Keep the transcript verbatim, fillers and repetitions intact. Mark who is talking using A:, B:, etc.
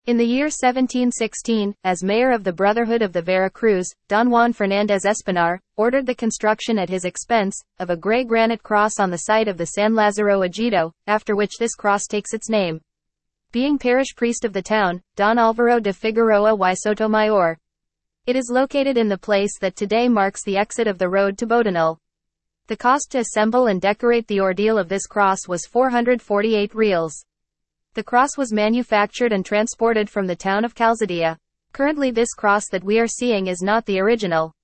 A: In the year seventeen sixteen, as mayor of the Brotherhood of the Vera Cruz, Don Juan Fernández Espinar ordered the construction at his expense of a gray granite cross on the site of the San Lazaro Ejido, after which this cross takes its name. Being parish priest of the town, Don Alvaro de Figueroa y Sotomayor. It is located in the place that today marks the exit of the road to Botanil. The cost to assemble and decorate the ordeal of this cross was four hundred forty-eight reals. The cross was manufactured and transported from the town of Calzadilla. Currently this cross that we are seeing is not the original.